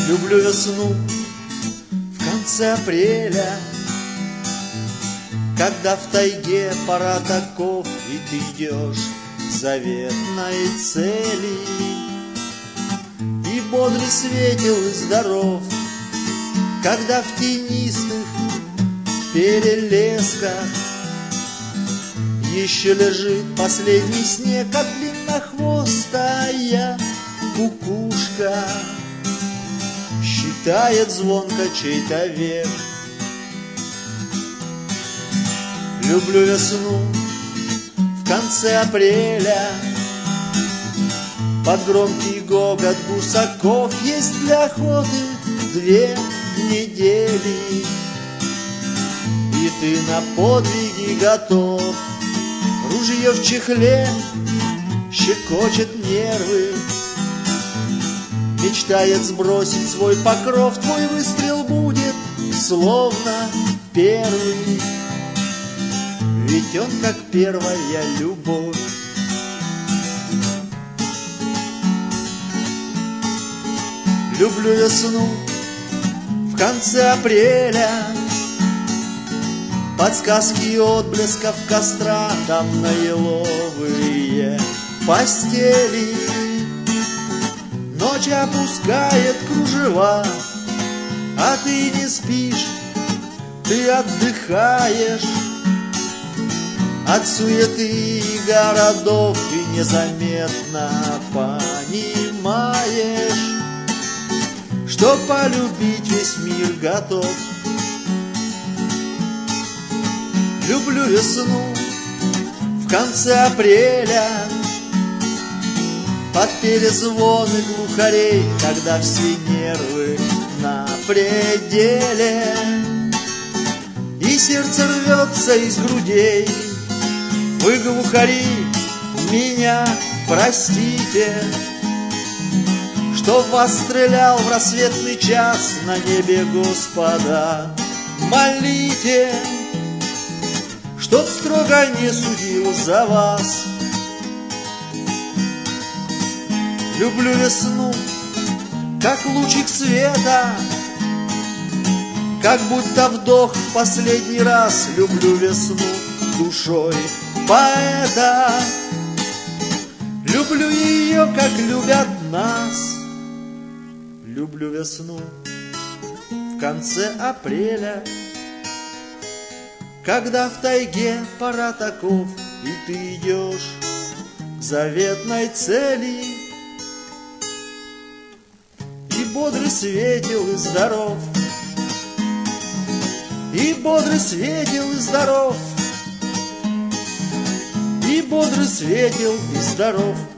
Люблю весну в конце апреля, когда в тайге пора таков, и ты идешь к заветной цели. И бодрый, светел и здоров, когда в тенистых перелесках еще лежит последний снег, а длиннохвостая кукушка считает звонко чей-то век. Люблю весну в конце апреля, под громкий гогот гусаков. Есть для охоты 2 недели, и ты на подвиги готов. Ружье в чехле щекочет нервы, мечтает сбросить свой покров. Твой выстрел будет словно первый, ведь он как первая любовь. Люблю весну в конце апреля, подсказки отблесков костра, там на еловые постели. Ночь опускает кружева, а ты не спишь, ты отдыхаешь от суеты городов и незаметно понимаешь, что полюбить весь мир готов. Люблю весну в конце апреля, под перезвоны глухарей, когда все нервы на пределе, и сердце рвется из грудей. Вы, глухари, меня простите, что вас стрелял в рассветный час. На небе Господа молите, чтоб строго не судил за вас. Люблю весну, как лучик света, как будто вдох в последний раз. Люблю весну душой поэта, люблю ее, как любят нас. Люблю весну в конце апреля, когда в тайге пора таков, и ты идешь к заветной цели. И бодрый, светел и здоров, и бодрый, светел и здоров, и бодрый, светел и здоров.